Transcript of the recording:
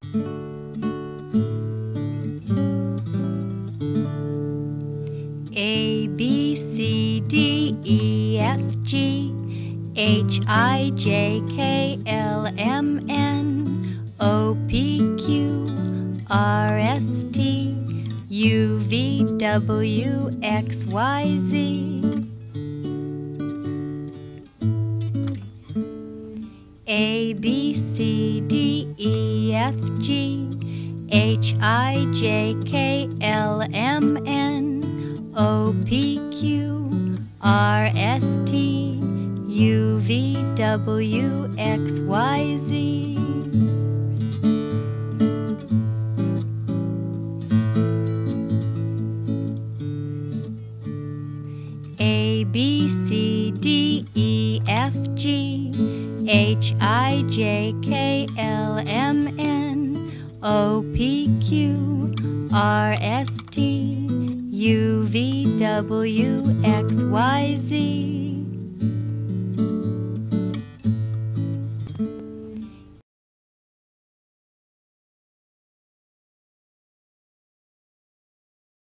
A, B, C, D, E, F, G, H, I, J, K, L, M, N, O, P, Q, R, S, T, U, V, W, X, Y, Z. A, B, C, D, E, F, G, H, I, J, K, L, M, N, O, P, Q, R, S, T, U, V, W, X, Y, Z. A, B, C, D, E, F, G, H, I, J, K, L, M, N, O, P, Q, R, S, T, U, V, W, X, Y, Z.